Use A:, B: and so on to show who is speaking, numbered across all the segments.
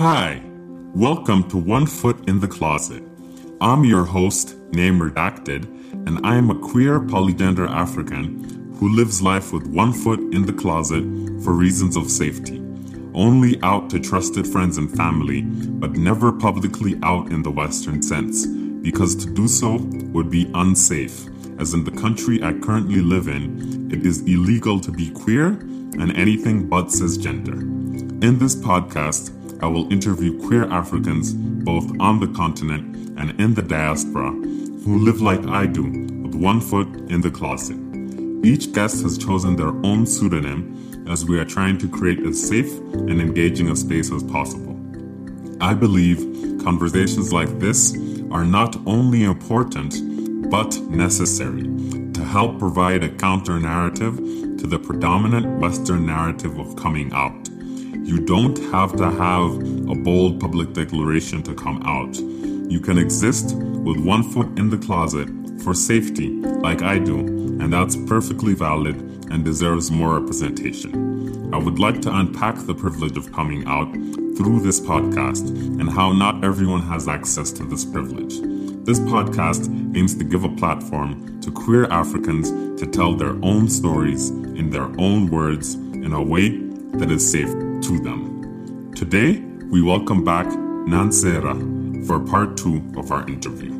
A: Hi, welcome to One Foot in the Closet. I'm your host, name redacted, and I am a queer polygender African who lives life with one foot in the closet for reasons of safety. Only out to trusted friends and family, but never publicly out in the Western sense, because to do so would be unsafe, as in the country I currently live in, it is illegal to be queer and anything but cisgender. In this podcast, I will interview queer Africans both on the continent and in the diaspora who live like I do, with one foot in the closet. Each guest has chosen their own pseudonym as we are trying to create as safe and engaging a space as possible. I believe conversations like this are not only important, but necessary to help provide a counter-narrative to the predominant Western narrative of coming out. You don't have to have a bold public declaration to come out. You can exist with one foot in the closet for safety, like I do, and that's perfectly valid and deserves more representation. I would like to unpack the privilege of coming out through this podcast and how not everyone has access to this privilege. This podcast aims to give a platform to queer Africans to tell their own stories in their own words in a way that is safe to them. Today, we welcome back Nansera for part 2 of our interview.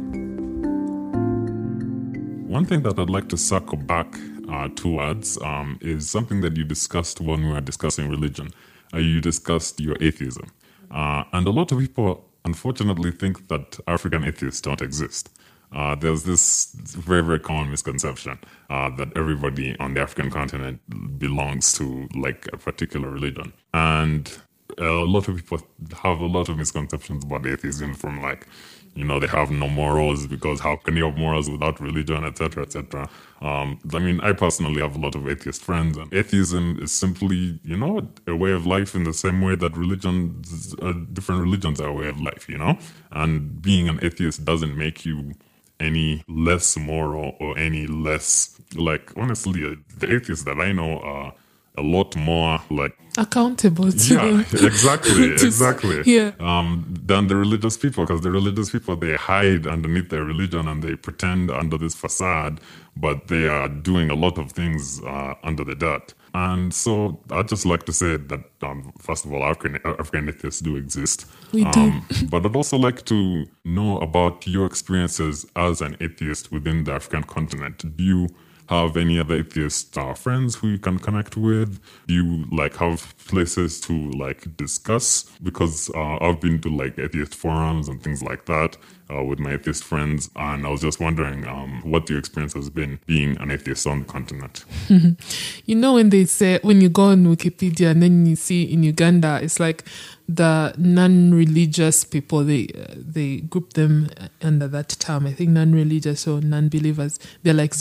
A: One thing that I'd like to circle back towards is something that you discussed when we were discussing religion. You discussed your atheism. And a lot of people, unfortunately, think that African atheists don't exist. There's this very, very common misconception that everybody on the African continent belongs to like a particular religion. And a lot of people have a lot of misconceptions about atheism from like, you know, they have no morals because how can you have morals without religion, etc., etc. I personally have a lot of atheist friends, and atheism is simply, you know, a way of life in the same way that different religions are a way of life, you know? And being an atheist doesn't make you any less moral or any less, like, honestly, the atheists that I know are a lot more like
B: accountable to them.
A: exactly.
B: Yeah.
A: Than the religious people, because the religious people, they hide underneath their religion and they pretend under this facade, but they are doing a lot of things under the dirt. And so I'd just like to say that, first of all, African atheists do exist.
B: We do.
A: But I'd also like to know about your experiences as an atheist within the African continent. Do you have any other atheist friends who you can connect with? Do you like have places to like discuss? Because I've been to like atheist forums and things like that with my atheist friends, and I was just wondering what your experience has been being an atheist on the continent.
B: You know, when they say, when you go on Wikipedia and then you see in Uganda, it's like the non-religious people, they group them under that term. I think non-religious or non-believers, they're like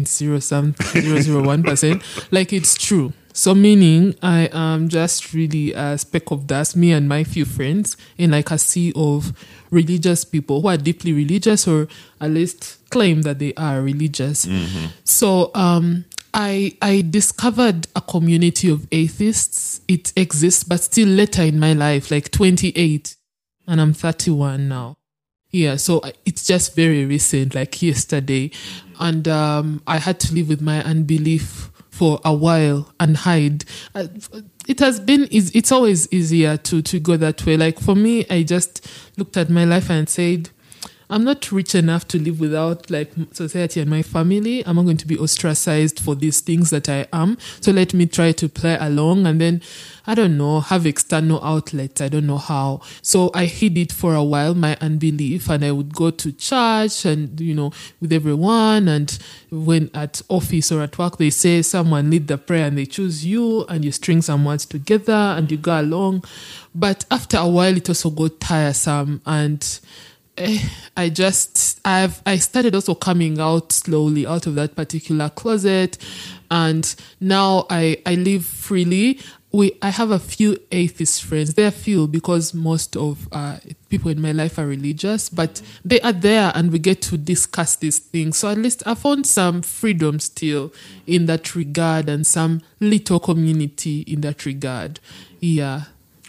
B: 0.001%. Like, it's true. So meaning I am just really a speck of dust, me and my few friends, in like a sea of religious people who are deeply religious or at least claim that they are religious. Mm-hmm. So I discovered a community of atheists. It exists, but still later in my life, like 28, and I'm 31 now. Yeah, so it's just very recent, like yesterday. And I had to live with my unbelief for a while and hide. It's always easier to go that way. Like for me, I just looked at my life and said, I'm not rich enough to live without like society and my family. I'm not going to be ostracized for these things that I am. So let me try to play along and then, I don't know, have external outlets. I don't know how. So I hid it for a while, my unbelief, and I would go to church and, you know, with everyone. And when at office or at work, they say someone lead the prayer and they choose you and you string some words together and you go along. But after a while, it also got tiresome, and I started also coming out slowly out of that particular closet, and now I live freely. I have a few atheist friends. They're few because most of people in my life are religious, but they are there and we get to discuss these things. So at least I found some freedom still in that regard and some little community in that regard. Yeah.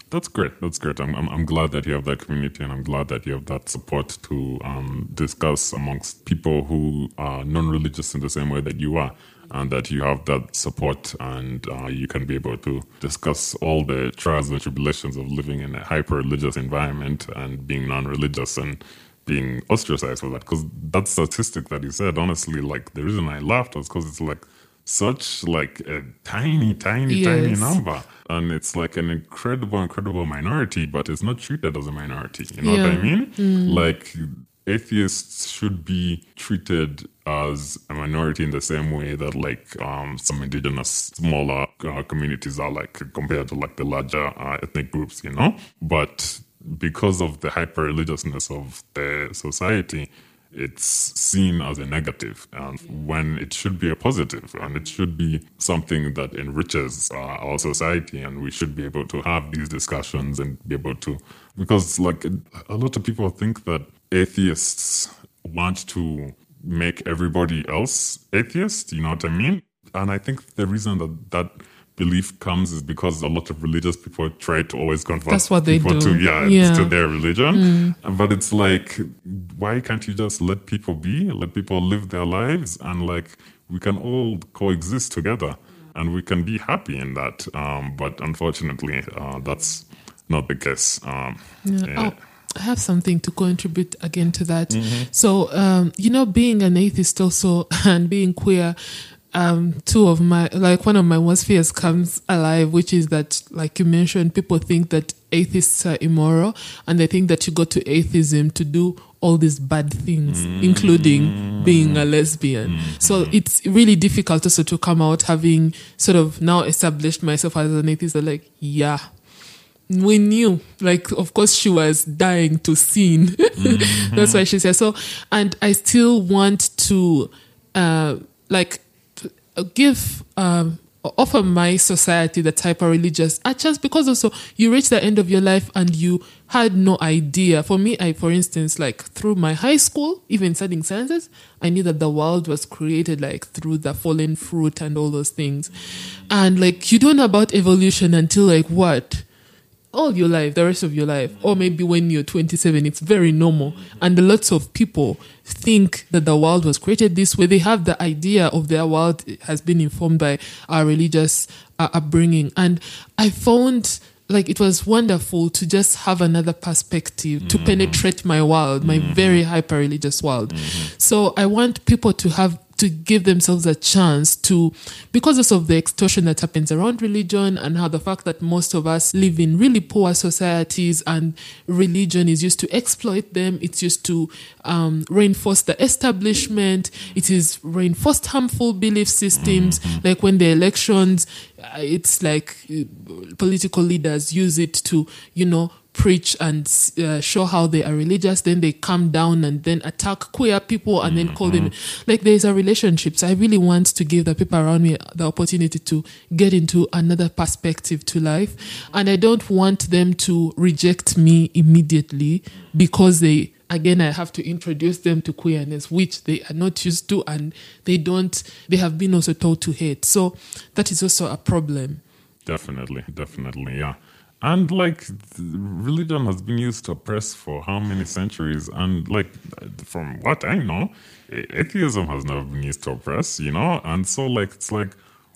A: That's great. That's great. I'm glad that you have that community, and I'm glad that you have that support to discuss amongst people who are non-religious in the same way that you are, and that you have that support, and you can be able to discuss all the trials and tribulations of living in a hyper-religious environment and being non-religious and being ostracized for that. Because that statistic that you said, honestly, like the reason I laughed was because it's like such like a tiny number, and it's like an incredible minority, but it's not treated as a minority. You know what I mean? Like atheists should be treated as a minority in the same way that like some indigenous smaller communities are, like compared to like the larger ethnic groups, you know. But because of the hyper religiousness of the society, it's seen as a negative, when it should be a positive, and it should be something that enriches our society, and we should be able to have these discussions and be able to, because like a lot of people think that atheists want to make everybody else atheist, you know what I mean? And I think the reason that belief comes is because a lot of religious people try to always convert
B: That's what they
A: people
B: do.
A: to their religion. But it's like, why can't you just let people be, let people live their lives, and like we can all coexist together and we can be happy in that. But unfortunately, that's not the case.
B: Oh, I have something to contribute again to that. So, being an atheist also and being queer, one of my worst fears comes alive, which is that, like you mentioned, people think that atheists are immoral, and they think that you go to atheism to do all these bad things, including being a lesbian. So it's really difficult also to come out having sort of now established myself as an atheist. Like, yeah, we knew, like, of course she was dying to sin. That's why she said so. And I still want to, offer my society the type of religious, just because also you reach the end of your life and you had no idea. For me, for instance, like through my high school, even studying sciences, I knew that the world was created like through the fallen fruit and all those things. And like, you don't know about evolution until like what? All your life, the rest of your life, or maybe when you're 27, it's very normal. And lots of people think that the world was created this way. They have the idea of their world has been informed by our religious upbringing. And I found like it was wonderful to just have another perspective to penetrate my world, my very hyper-religious world. So I want people to give themselves a chance to, because of the extortion that happens around religion and how the fact that most of us live in really poor societies and religion is used to exploit them. It's used to reinforce the establishment. It is reinforced harmful belief systems. Like when the elections, it's like political leaders use it to, preach and show how they are religious, then they come down and then attack queer people and then call them, like there's a relationship. So I really want to give the people around me the opportunity to get into another perspective to life. And I don't want them to reject me immediately because I have to introduce them to queerness, which they are not used to, and they have been also taught to hate. So that is also a problem.
A: Definitely, yeah. And like religion has been used to oppress for how many centuries? And like from what I know, atheism has never been used to oppress, And so like it's like,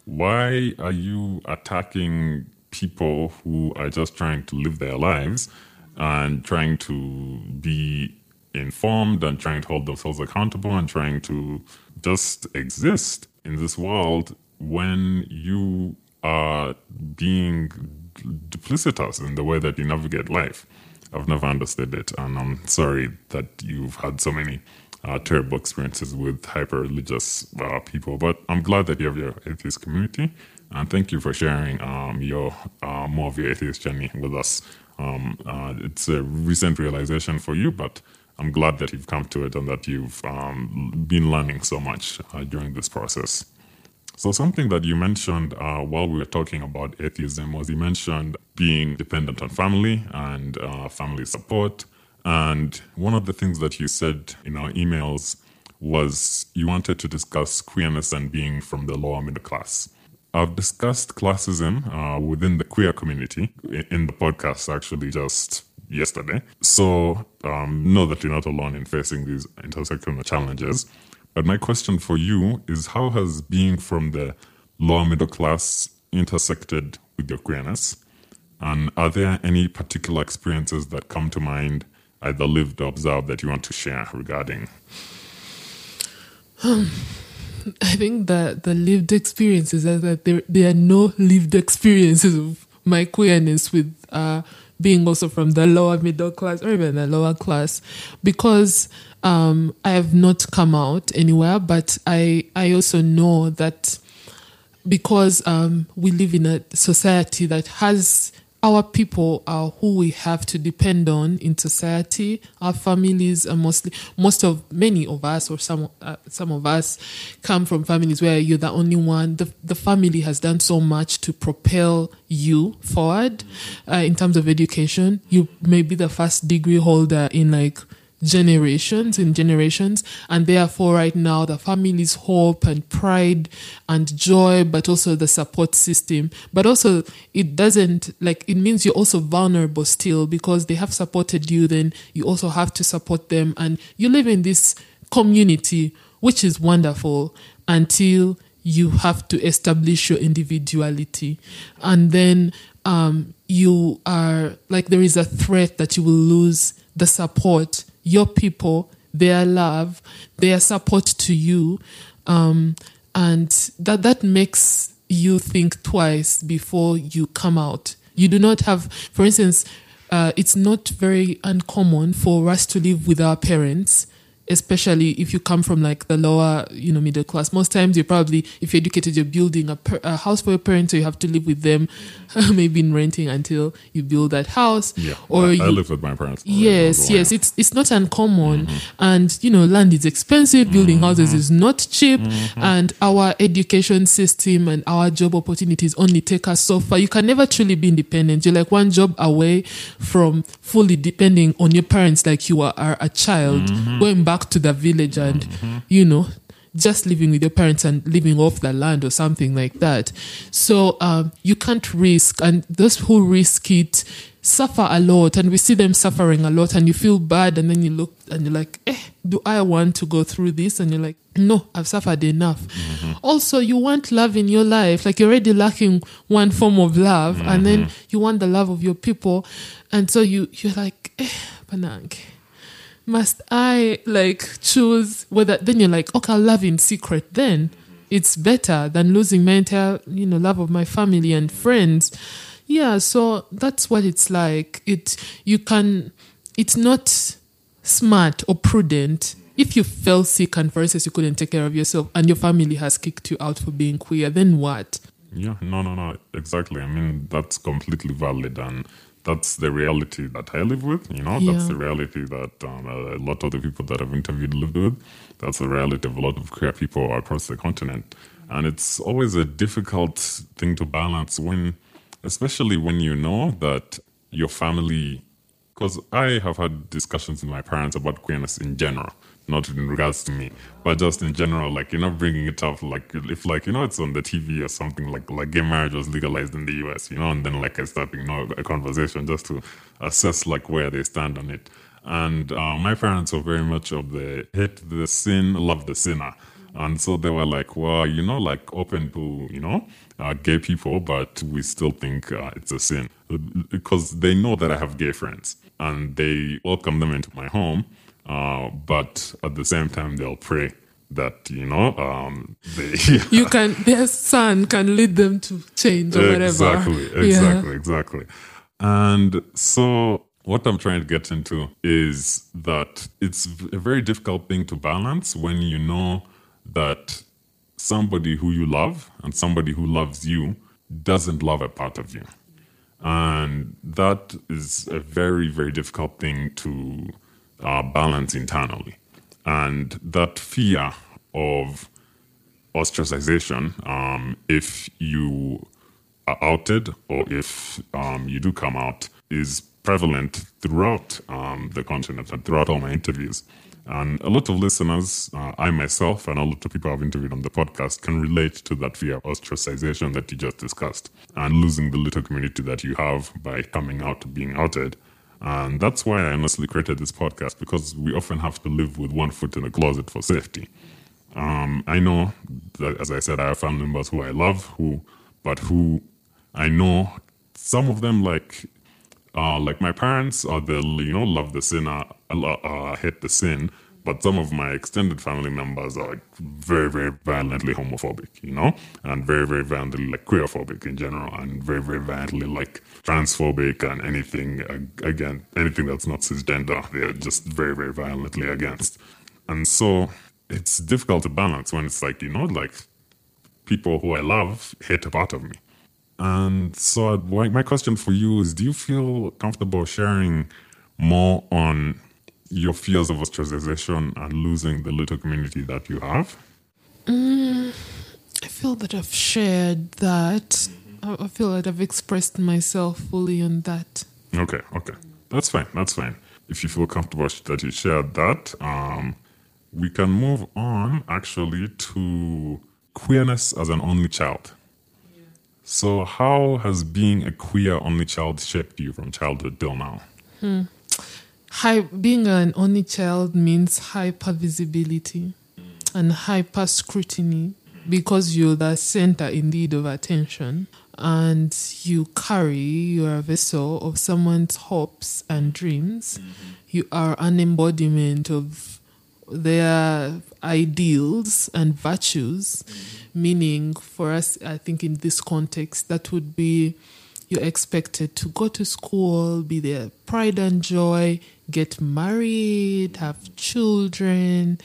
A: why are you attacking people who are just trying to live their lives and trying to be informed and trying to hold themselves accountable and trying to just exist in this world when you are being duplicitous in the way that you navigate life? I've never understood it, and I'm sorry that you've had so many terrible experiences with hyper-religious people, but I'm glad that you have your atheist community, and thank you for sharing more of your atheist journey with us. It's a recent realization for you, but I'm glad that you've come to it and that you've been learning so much during this process. So something that you mentioned while we were talking about atheism was you mentioned being dependent on family and family support. And one of the things that you said in our emails was you wanted to discuss queerness and being from the lower middle class. I've discussed classism within the queer community in the podcast actually just yesterday. So know that you're not alone in facing these intersectional challenges. But my question for you is, how has being from the lower middle class intersected with your queerness? And are there any particular experiences that come to mind, either lived or observed, that you want to share regarding?
B: I think that the lived experiences are that there are no lived experiences of my queerness with being also from the lower middle class or even the lower class, because I have not come out anywhere, but I also know that because we live in a society that has our people are who we have to depend on in society. Our families are many of us, or some of us, come from families where you're the only one. The family has done so much to propel you forward in terms of education. You may be the first degree holder in generations, and therefore right now the family's hope and pride and joy, but also the support system. But also it means you're also vulnerable still, because they have supported you, then you also have to support them, and you live in this community, which is wonderful until you have to establish your individuality. And then you are there is a threat that you will lose the support, your people, their love, their support to you, and that makes you think twice before you come out. You do not have, for instance, it's not very uncommon for us to live with our parents, especially if you come from the lower, middle class. Most times you're probably, if you're educated, you're building a house for your parents, so you have to live with them, maybe in renting until you build that house.
A: Yeah, or I live with my parents.
B: Yes, it's not uncommon. And, land is expensive, building houses is not cheap, and our education system and our job opportunities only take us so far. You can never truly be independent. You're one job away from fully depending on your parents like you are a child, going back to the village and, just living with your parents and living off the land or something like that. So you can't risk, and those who risk it suffer a lot, and we see them suffering a lot, and you feel bad, and then you look and you're like, do I want to go through this? And you're like, no, I've suffered enough. Also, you want love in your life, you're already lacking one form of love, and then you want the love of your people, and so you're like, Panang, must I choose whether? Then you're like, okay, I'll love in secret. Then it's better than losing my entire, love of my family and friends. Yeah, so that's what it's like. It's not smart or prudent. If you fell sick and, for instance, you couldn't take care of yourself and your family has kicked you out for being queer, then what?
A: Yeah, no, exactly. I mean, that's completely valid, and that's the reality that I live with, That's the reality that a lot of the people that I've interviewed lived with. That's the reality of a lot of queer people across the continent. And it's always a difficult thing to balance especially when you know that your family, because I have had discussions with my parents about queerness in general, not in regards to me, but just in general, bringing it up, if it's on the TV or something, like gay marriage was legalized in the US, and then I start, a conversation just to assess where they stand on it. And my parents were very much of the hate the sin, love the sinner. And so they were open to, gay people, but we still think it's a sin, because they know that I have gay friends and they welcome them into my home. But at the same time, they'll pray that,
B: their son can lead them to change or whatever.
A: Exactly. And so what I'm trying to get into is that it's a very difficult thing to balance when you know that somebody who you love and somebody who loves you doesn't love a part of you. And that is a very, very difficult thing to balance internally. And that fear of ostracization, if you are outed or if you do come out, is prevalent throughout the continent and throughout all my interviews. And a lot of listeners, I myself, and a lot of people I've interviewed on the podcast can relate to that fear of ostracization that you just discussed and losing the little community that you have by coming out, being outed. And that's why I honestly created this podcast, because we often have to live with one foot in the closet for safety. I know that, as I said, I have family members who I love, but who I know some of them like my parents, they'll love the sin, hate the sin. But some of my extended family members are like very, very violently homophobic, and very, very violently like queerphobic in general, and very, very violently like transphobic and anything that's not cisgender, they're just very, very violently against. And so it's difficult to balance when it's like, like people who I love hate a part of me. And so my question for you is, do you feel comfortable sharing more on your fears of ostracization and losing the little community that you have?
B: I feel that I've shared that. I feel that I've expressed myself fully on that.
A: Okay. That's fine. If you feel comfortable that you shared that, we can move on actually to queerness as an only child. So how has being a queer only child shaped you from childhood till now?
B: Being an only child means hyper-visibility and hyper-scrutiny, because you're the center indeed of attention, and you are a vessel of someone's hopes and dreams. You are an embodiment of their ideals and virtues, meaning for us, I think in this context, that would be you're expected to go to school, be their pride and joy, get married, have children.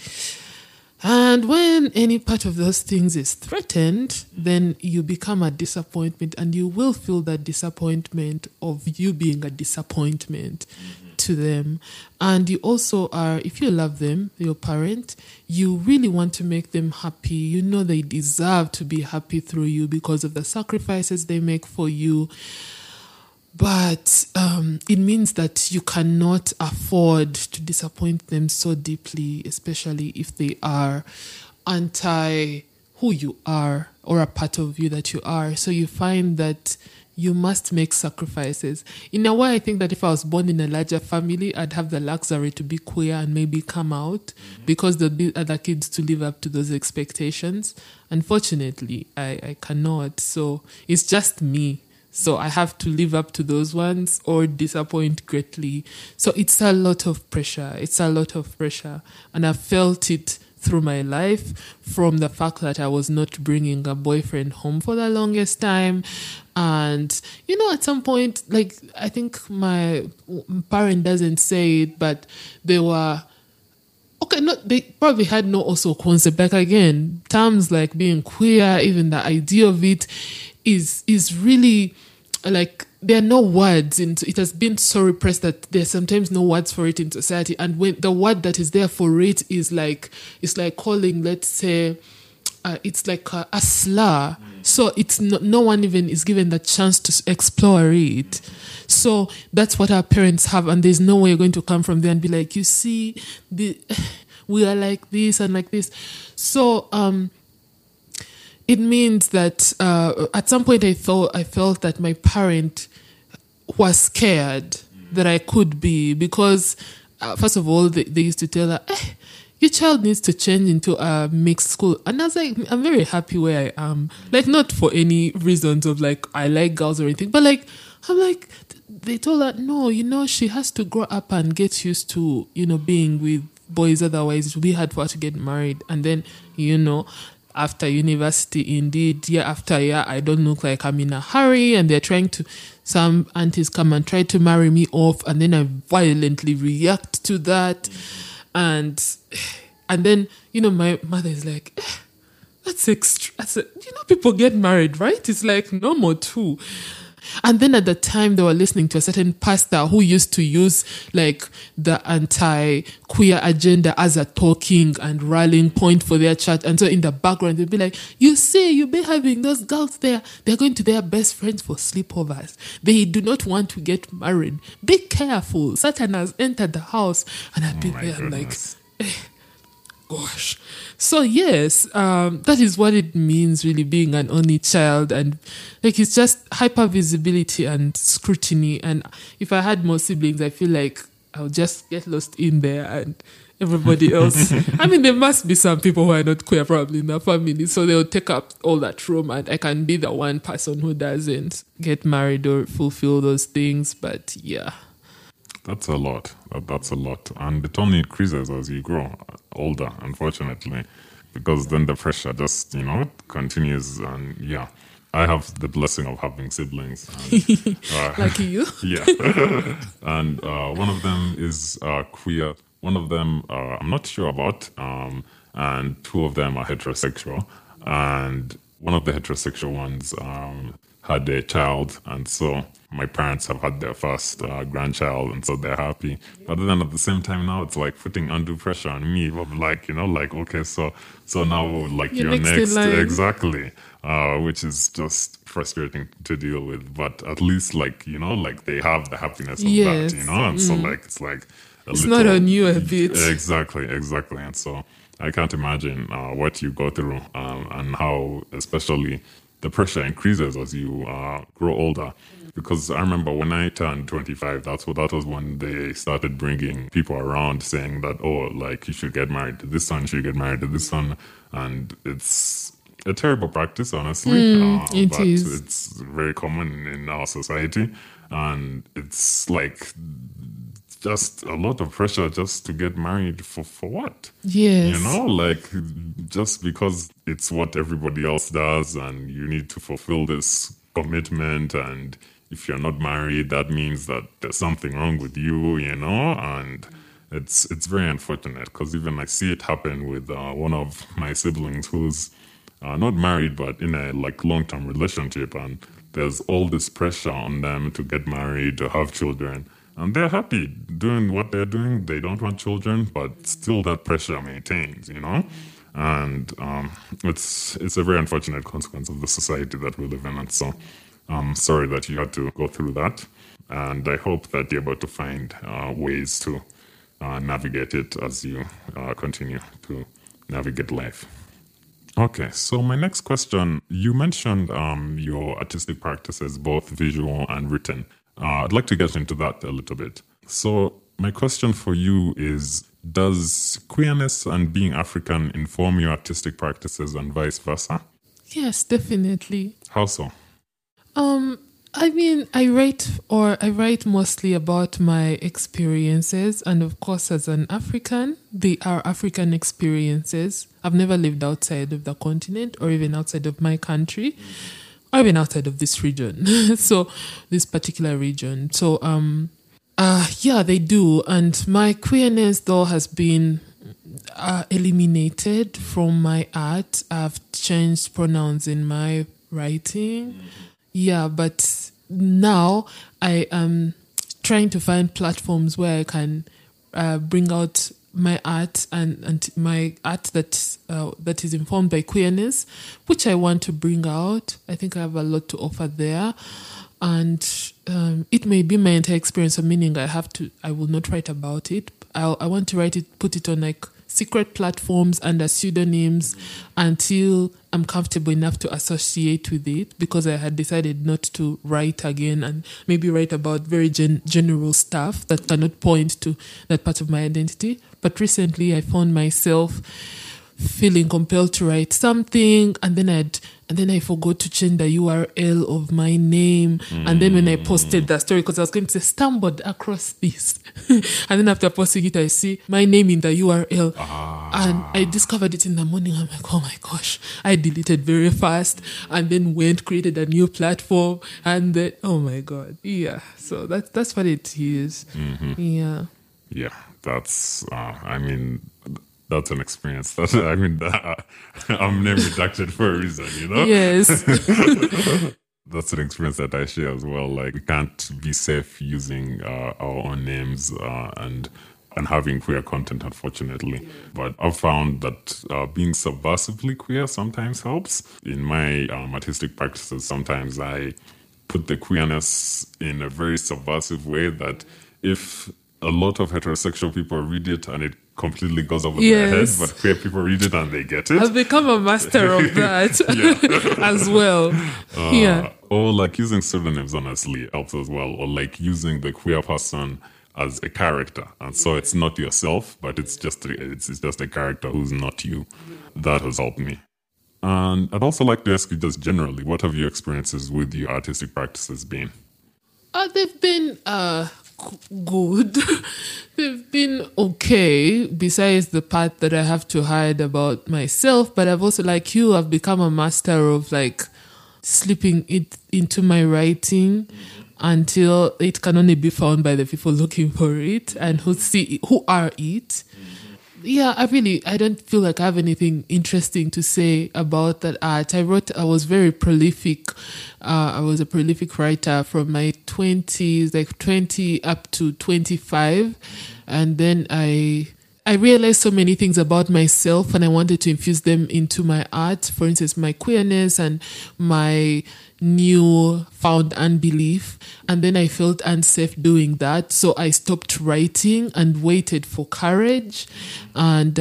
B: And when any part of those things is threatened, then you become a disappointment, and you will feel that disappointment of you being a disappointment to them. And you also are, if you love them, your parent, you really want to make them happy. You know they deserve to be happy through you because of the sacrifices they make for you. But it means that you cannot afford to disappoint them so deeply, especially if they are anti who you are or a part of you that you are. So you find that you must make sacrifices. In a way, I think that if I was born in a larger family, I'd have the luxury to be queer and maybe come out because there'll be other kids to live up to those expectations. Unfortunately, I cannot. So it's just me. So I have to live up to those ones or disappoint greatly. So it's a lot of pressure. And I've felt it through my life, from the fact that I was not bringing a boyfriend home for the longest time. And, at some point, like, I think my parent doesn't say it, but they were, they probably had no also concept. Like, again, terms like being queer, even the idea of it is really, like, there are no words. It has been so repressed that there's sometimes no words for it in society. And when the word that is there for it is like, it's like calling, let's say, it's like a slur. So it's no one even is given the chance to explore it. So that's what our parents have. And there's no way you're going to come from there and be like, you see, we are like this and like this. So, it means that at some point I felt that my parent was scared that I could be, because first of all they used to tell her, your child needs to change into a mixed school. And I was like, I'm very happy where I am. Like, not for any reasons of like I like girls or anything, but like I'm like, they told her, no, she has to grow up and get used to, being with boys, otherwise it will be hard for her to get married. And then, after university, indeed, year after year, I don't look like I'm in a hurry, and some aunties come and try to marry me off, and then I violently react to that. And then, my mother is like, that's extra. People get married, right? It's like normal too. And then at the time, they were listening to a certain pastor who used to use like the anti-queer agenda as a talking and rallying point for their church. And so in the background, they'd be like, you see, you'll be having those girls there. They're going to their best friends for sleepovers. They do not want to get married. Be careful. Satan has entered the house. And I'd be there like, gosh. So yes, that is what it means really being an only child, and like it's just hyper visibility and scrutiny. And if I had more siblings, I feel like I'll just get lost in there and everybody else. I mean, there must be some people who are not queer probably in their family, so they'll take up all that room, and I can be the one person who doesn't get married or fulfill those things. But yeah.
A: That's a lot. That's a lot. And it only increases as you grow older, unfortunately, because then the pressure just, continues. And yeah, I have the blessing of having siblings. And,
B: Lucky you.
A: Yeah. And one of them is queer. One of them I'm not sure about. And two of them are heterosexual. And one of the heterosexual ones had a child, and so my parents have had their first grandchild, and so they're happy. But then at the same time now, it's like putting undue pressure on me. Like, okay, so now like you're next. Exactly. Which is just frustrating to deal with. But at least like they have the happiness of that, and so like it's like
B: it's not on you a bit.
A: Exactly. And so I can't imagine what you go through and how especially the pressure increases as you grow older. Because I remember when I turned 25, that was when they started bringing people around saying that, like you should get married to this one, you should get married to this one. And it's a terrible practice, honestly.
B: It is.
A: It's very common in our society. And it's like just a lot of pressure just to get married for what?
B: Yes.
A: Like just because it's what everybody else does and you need to fulfill this commitment, and if you're not married, that means that there's something wrong with you, and it's very unfortunate because even I see it happen with one of my siblings who's not married but in a like long-term relationship, and there's all this pressure on them to get married, to have children. And they're happy doing what they're doing. They don't want children, but still that pressure maintains, And it's a very unfortunate consequence of the society that we live in. And so I'm sorry that you had to go through that. And I hope that you're able to find ways to navigate it as you continue to navigate life. Okay, so my next question, you mentioned your artistic practices, both visual and written. I'd like to get into that a little bit. So my question for you is, does queerness and being African inform your artistic practices and vice versa?
B: Yes, definitely.
A: How so?
B: I mean, I write mostly about my experiences, and of course, as an African, they are African experiences. I've never lived outside of the continent or even outside of my country. Or even outside of this region, so this particular region. So, yeah, they do. And my queerness, though, has been eliminated from my art. I've changed pronouns in my writing. Yeah, but now I am trying to find platforms where I can bring out my art and my art that is informed by queerness, which I want to bring out. I think I have a lot to offer there, and it may be my entire experience. Meaning, I will not write about it. I want to write it, put it on like secret platforms under pseudonyms until I'm comfortable enough to associate with it, because I had decided not to write again and maybe write about very general stuff that cannot point to that part of my identity. But recently I found myself feeling compelled to write something, and then I forgot to change the URL of my name. And then when I posted that story, because I was going to say, stumbled across this. And then after posting it, I see my name in the URL. And I discovered it in the morning. I'm like, oh my gosh. I deleted very fast and then created a new platform. And then, oh my God. Yeah. So that's what it is.
A: Mm-hmm.
B: Yeah.
A: Yeah. That's, that's an experience. I'm name redacted for a reason,
B: Yes.
A: That's an experience that I share as well. Like, we can't be safe using our own names and having queer content, unfortunately. But I've found that being subversively queer sometimes helps. In my artistic practices, sometimes I put the queerness in a very subversive way that if a lot of heterosexual people read it and it completely goes over their head, but queer people read it and they get it.
B: I've become a master of that as well.
A: Or like using pseudonyms, honestly, helps as well. Or like using the queer person as a character. And so it's not yourself, but it's just a character who's not you. That has helped me. And I'd also like to ask you just generally, what have your experiences with your artistic practices been?
B: They've been good. They've been okay, besides the part that I have to hide about myself. But I've also, like you, I've become a master of like slipping it into my writing until it can only be found by the people looking for it and who are it. Yeah, I don't feel like I have anything interesting to say about that art. I was very prolific. I was a prolific writer from my 20s, like 20 up to 25. And then I realized so many things about myself and I wanted to infuse them into my art. For instance, my queerness and my new found unbelief. And then I felt unsafe doing that. So I stopped writing and waited for courage. And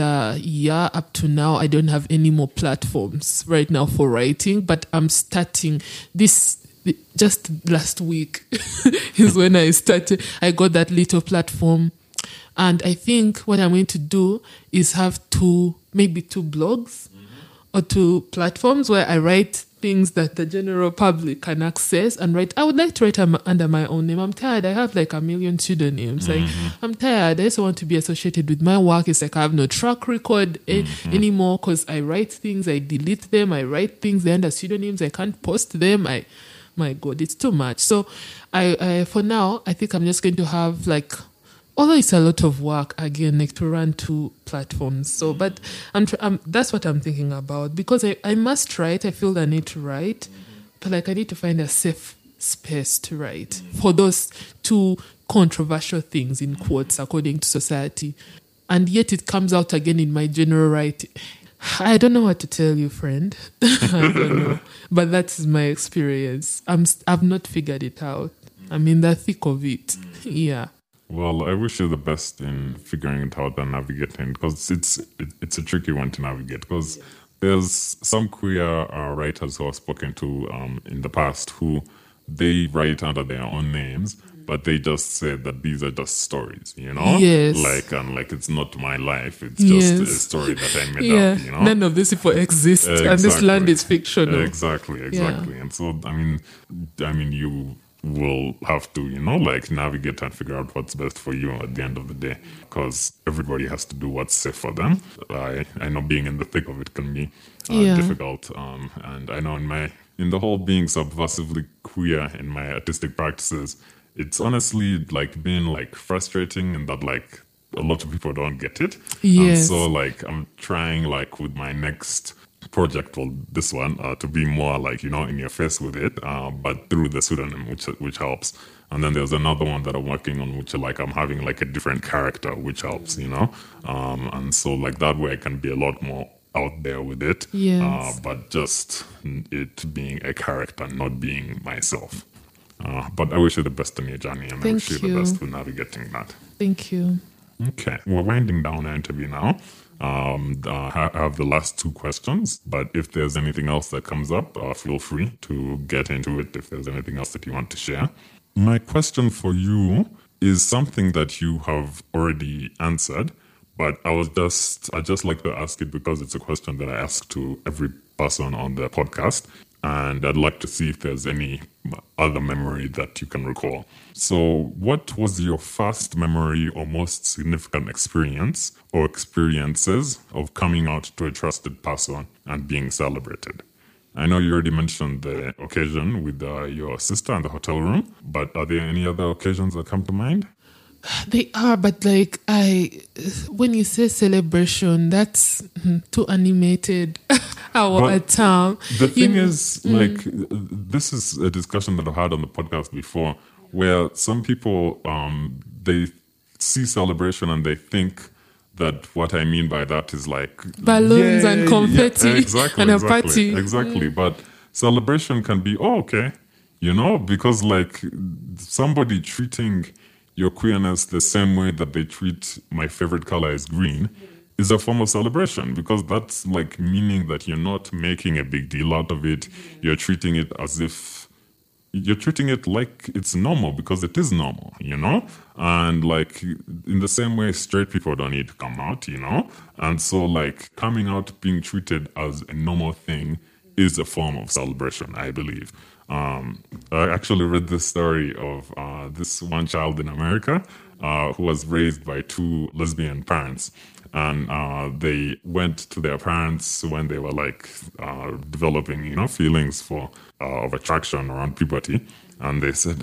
B: up to now, I don't have any more platforms right now for writing, but I'm starting this. Just last week is when I started. I got that little platform. And I think what I'm going to do is have maybe two blogs or two platforms where I write things that the general public can access and write. I would like to write under my own name. I'm tired. I have like a million pseudonyms. Like, I'm tired. I just want to be associated with my work. It's like I have no track record anymore because I write things, I delete them, I write things, they're under pseudonyms, I can't post them. My God, it's too much. So I for now, I think I'm just going to have like, although it's a lot of work, again, like to run two platforms. So, but that's what I'm thinking about because I must write. I feel the need to write, but like I need to find a safe space to write for those two controversial things, in quotes, according to society. And yet it comes out again in my general writing. I don't know what to tell you, friend. I don't know. But that's my experience. I've not figured it out. I'm in the thick of it. Yeah.
A: Well, I wish you the best in figuring it out and navigating, because it's a tricky one to navigate, because there's some queer writers who I've spoken to in the past who they write under their own names, but they just say that these are just stories, you know?
B: Yes.
A: Like it's not my life, it's just a story that I made up, you know?
B: None of these people exist, and this land is fictional.
A: Exactly. And so, I mean, you will have to, like navigate and figure out what's best for you at the end of the day, because everybody has to do what's safe for them. I know being in the thick of it can be difficult, and I know in the whole being subversively queer in my artistic practices, it's honestly like been like frustrating in that like a lot of people don't get it.
B: Yes.
A: And so like I'm trying like with my next project, well, this one, to be more like, in your face with it, but through the pseudonym, which helps. And then there's another one that I'm working on, which like I'm having like a different character, which helps, and so like that way I can be a lot more out there with it, but just it being a character, not being myself. But I wish you the best in your journey, and I wish you the best with navigating that.
B: Thank you.
A: Okay, we're winding down our interview now. I have the last two questions, but if there's anything else that comes up, feel free to get into it if there's anything else that you want to share. My question for you is something that you have already answered, but I'd just like to ask it because it's a question that I ask to every person on the podcast, and I'd like to see if there's any other memory that you can recall. So what was your first memory or most significant experience or experiences of coming out to a trusted person and being celebrated? I know you already mentioned the occasion with your sister in the hotel room, but are there any other occasions that come to mind?
B: They are, but like when you say celebration, that's too animated. Our term.
A: The thing is, like, this is a discussion that I've had on the podcast before, where some people they see celebration and they think that what I mean by that is like
B: balloons and confetti and a party.
A: Exactly, but celebration can be okay, because like somebody treating your queerness the same way that they treat my favorite color is green is a form of celebration, because that's like meaning that you're not making a big deal out of it. You're treating it as if you're treating it like it's normal, because it is normal, and like in the same way straight people don't need to come out, and so like coming out being treated as a normal thing is a form of celebration, I believe. I actually read this story of this one child in America who was raised by two lesbian parents. And they went to their parents when they were like developing, feelings of attraction around puberty. And they said,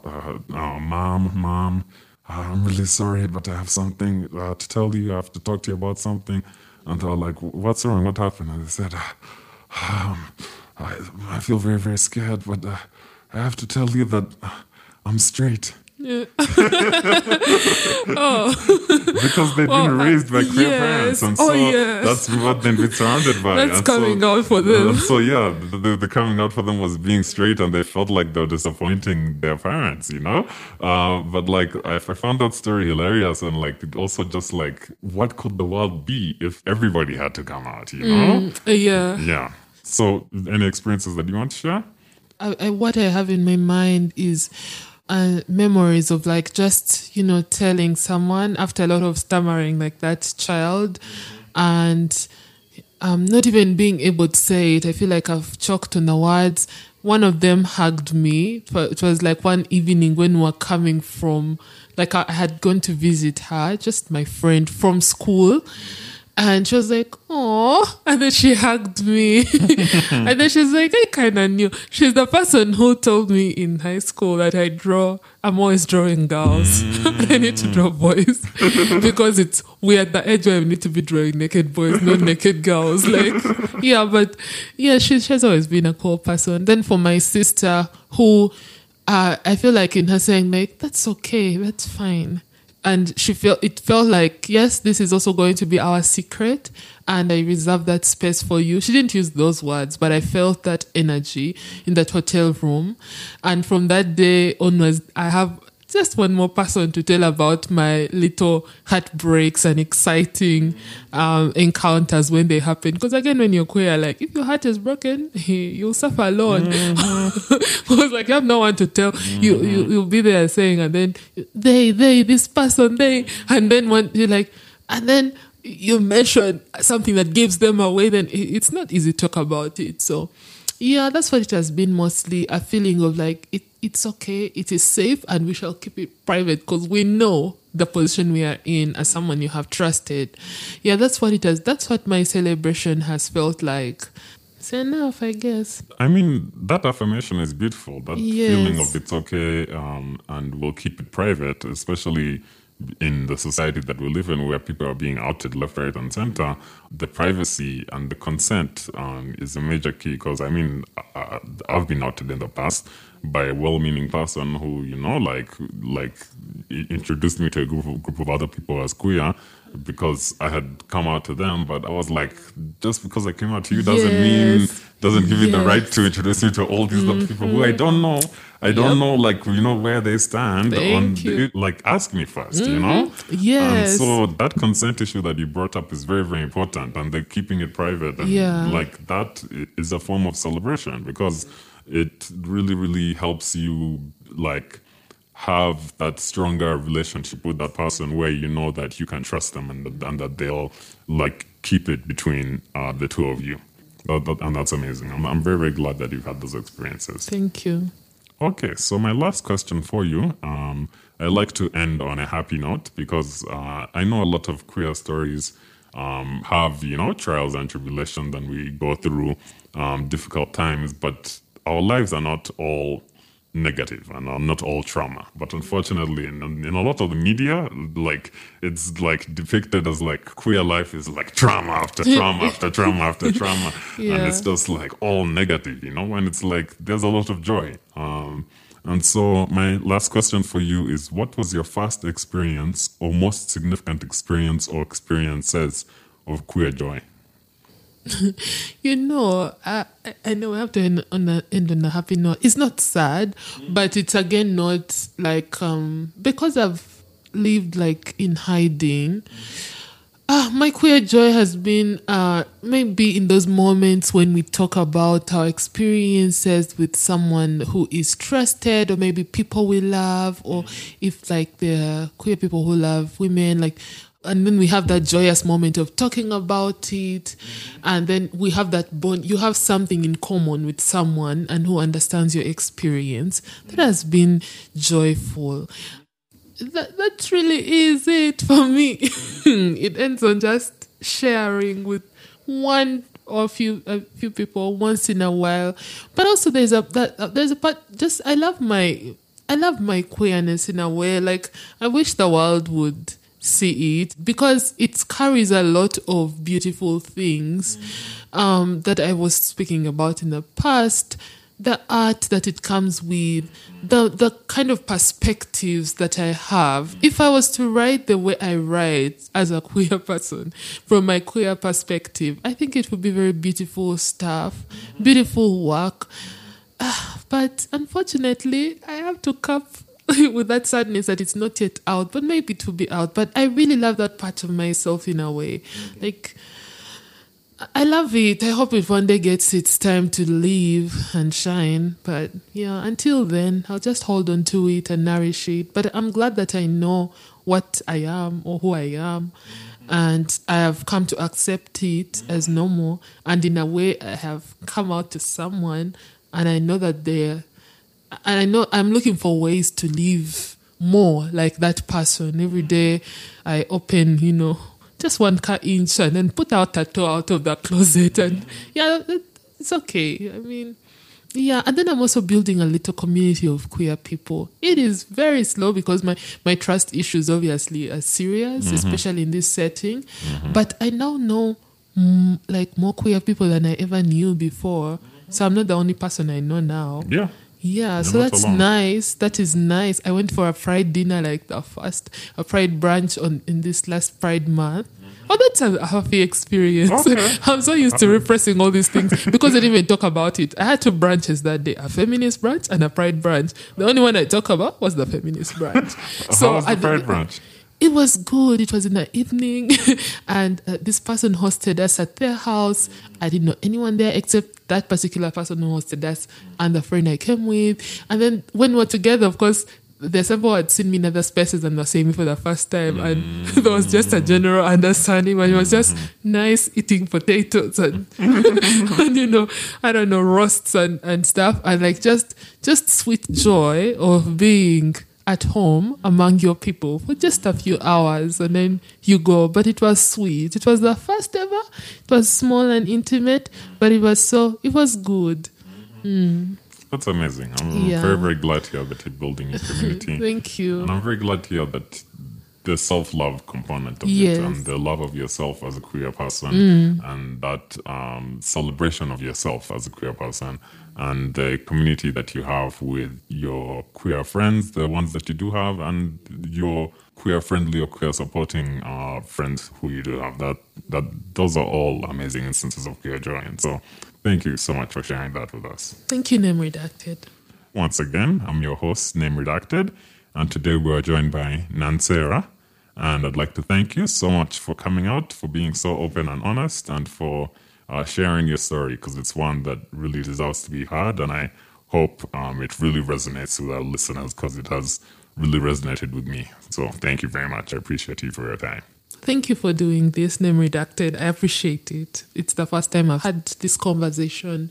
A: Mom, I'm really sorry, but I have something to tell you. I have to talk to you about something. And they were like, what's wrong? What happened? And they said, I feel very, very scared, but I have to tell you that I'm straight.
B: Yeah.
A: Because they've been raised by queer parents, and so that's what they've been surrounded by.
B: That's coming out for them.
A: So the coming out for them was being straight, and they felt like they were disappointing their parents, But like I found that story hilarious, and like it also just like, what could the world be if everybody had to come out, Yeah. So any experiences that you want to share?
B: What I have in my mind is memories of like just, telling someone after a lot of stammering, like that child, and not even being able to say it. I feel like I've choked on the words. One of them hugged me. It was like one evening when we were coming from, like I had gone to visit her, just my friend from school. And she was like, oh, and then she hugged me. And then she's like, I kind of knew. She's the person who told me in high school that I'm always drawing girls. I need to draw boys. Because we're at the age where we need to be drawing naked boys, not naked girls. Like, she's always been a cool person. Then for my sister, who I feel like in her saying, like, that's okay, that's fine. And it felt like, yes, this is also going to be our secret, and I reserve that space for you. She didn't use those words, but I felt that energy in that hotel room. And from that day onwards, I have just one more person to tell about my little heartbreaks and exciting encounters when they happen. Because again, when you're queer, like, if your heart is broken, you'll suffer alone. I was like, you have no one to tell. You'll be there saying, and then they, this person, they, and then when you're like, and then you mention something that gives them away, then it's not easy to talk about it. So yeah, that's what it has been, mostly a feeling of like, it's okay, it is safe, and we shall keep it private because we know the position we are in as someone you have trusted. Yeah, that's what it is. That's what my celebration has felt like. It's enough, I guess.
A: I mean, that affirmation is beautiful. That feeling of it's okay, and we'll keep it private, especially in the society that we live in, where people are being outed left, right, and center. The privacy and the consent is a major key, because I mean, I've been outed in the past by a well-meaning person who, like introduced me to a group of other people as queer because I had come out to them. But I was like, just because I came out to you doesn't give you the right to introduce me to all these other people who I don't know. I don't know, like, where they stand. Like, ask me first,
B: Yes.
A: And so that consent issue that you brought up is very, very important, and the keeping it private. And like, that is a form of celebration, because it really, really helps you, like, have that stronger relationship with that person where you know that you can trust them, and that they'll, like, keep it between the two of you. And that's amazing. I'm very, very glad that you've had those experiences.
B: Thank you.
A: Okay, so my last question for you, I like to end on a happy note, because I know a lot of queer stories have, trials and tribulations, and we go through difficult times, but our lives are not all negative and are not all trauma. But unfortunately, in a lot of the media, like it's like depicted as like queer life is like trauma after trauma after trauma after trauma, and it's just like all negative, and it's like there's a lot of joy. And so my last question for you is, what was your first experience or most significant experience or experiences of queer joy?
B: I know we have to end on a happy note. It's not sad, but it's again not like because I've lived like in hiding. My queer joy has been maybe in those moments when we talk about our experiences with someone who is trusted, or maybe people we love, or if like they're queer people who love women, like. And then we have that joyous moment of talking about it. And then we have that bond. You have something in common with someone and who understands your experience. That has been joyful. That really is it for me. It ends on just sharing with one or a few people once in a while. But also there's a part, just I love my queerness in a way. Like I wish the world would see it, because it carries a lot of beautiful things that I was speaking about in the past. The art that it comes with, the kind of perspectives that I have. If I was to write the way I write as a queer person, from my queer perspective, I think it would be very beautiful stuff, beautiful work. But unfortunately, I have to cope with that sadness that it's not yet out, but maybe it will be out. But I really love that part of myself in a way. Like, I love it. I hope it one day gets its time to live and shine. But yeah, until then, I'll just hold on to it and nourish it. But I'm glad that I know what I am or who I am. And I have come to accept it as normal. And in a way, I have come out to someone, and I know that and I know I'm looking for ways to live more like that person. Every day I open, just 1 inch and then put out a toe out of the closet. And yeah, it's okay. I mean, yeah. And then I'm also building a little community of queer people. It is very slow because my trust issues obviously are serious, especially in this setting. But I now know like more queer people than I ever knew before. So I'm not the only person I know now.
A: Yeah.
B: Yeah, so that's nice. That is nice. I went for a Pride dinner, like a Pride brunch in this last Pride month. Oh, that's a happy experience. Okay. I'm so used to repressing all these things because I didn't even talk about it. I had 2 brunches that day, a feminist brunch and a Pride brunch. The only one I talked about was the feminist brunch.
A: So how was the Pride brunch?
B: It was good. It was in the evening, and this person hosted us at their house. I didn't know anyone there except that particular person who hosted us and the friend I came with. And then when we were together, of course, there's people who had seen me in other spaces and were seeing me for the first time, and there was just a general understanding. When it was just nice eating potatoes and and I don't know, roasts and stuff, and like just sweet joy of being at home among your people for just a few hours, and then you go. But it was sweet. It was the first ever. It was small and intimate, but it was good.
A: That's amazing. I'm very, very glad to hear that you're building your community.
B: Thank you.
A: And I'm very glad to hear that the self-love component of it, and the love of yourself as a queer person, and that celebration of yourself as a queer person, and the community that you have with your queer friends, the ones that you do have, and your queer-friendly or queer-supporting friends who you do have. That those are all amazing instances of queer joy. And so thank you so much for sharing that with us.
B: Thank you, Name Redacted.
A: Once again, I'm your host, Name Redacted, and today we are joined by Nansera. And I'd like to thank you so much for coming out, for being so open and honest, and for sharing your story, because it's one that really deserves to be heard. And I hope it really resonates with our listeners, because it has really resonated with me. So thank you very much. I appreciate you for your time.
B: Thank you for doing this, Name Redacted. I appreciate it. It's the first time I've had this conversation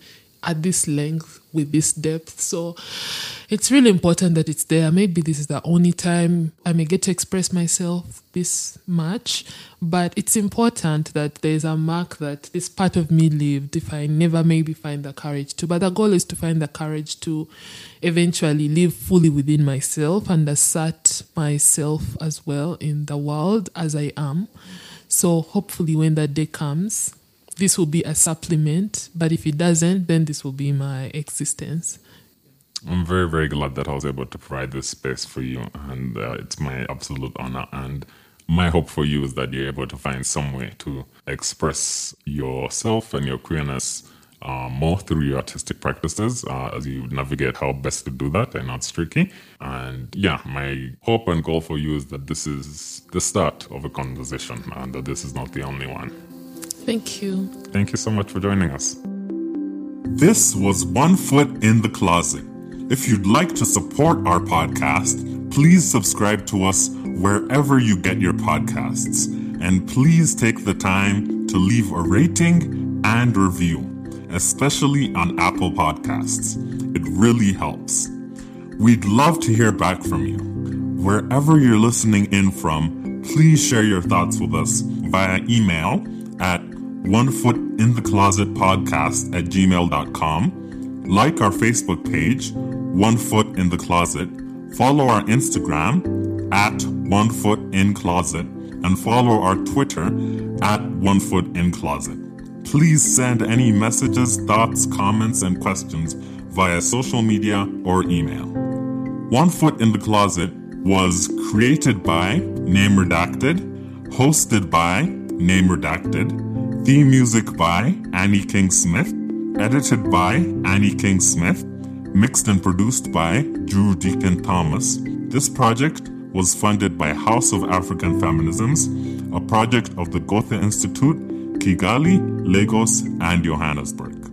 B: at this length with this depth. So it's really important that it's there. Maybe this is the only time I may get to express myself this much, but it's important that there's a mark that this part of me lived if I never maybe find the courage to. But the goal is to find the courage to eventually live fully within myself and assert myself as well in the world as I am. So hopefully when that day comes, this will be a supplement, but if it doesn't, then this will be my existence.
A: I'm very, very glad that I was able to provide this space for you, and it's my absolute honor. And my hope for you is that you're able to find some way to express yourself and your queerness more through your artistic practices as you navigate how best to do that. I know it's tricky. And yeah, my hope and goal for you is that this is the start of a conversation and that this is not the only one.
B: Thank you.
A: Thank you so much for joining us. This was One Foot in the Closet. If you'd like to support our podcast, please subscribe to us wherever you get your podcasts. And please take the time to leave a rating and review, especially on Apple Podcasts. It really helps. We'd love to hear back from you. Wherever you're listening in from, please share your thoughts with us via email at onefootintheclosetpodcast@gmail.com. Like our Facebook page, One Foot in the Closet. Follow our Instagram at One Foot in Closet, and follow our Twitter at One Foot in Closet. Please send any messages, thoughts, comments, and questions via social media or email. One Foot in the Closet was created by Name Redacted, hosted by Name Redacted, theme music by Annie King Smith, edited by Annie King Smith, mixed and produced by Drew Deacon Thomas. This project was funded by House of African Feminisms, a project of the Goethe Institute, Kigali, Lagos, and Johannesburg.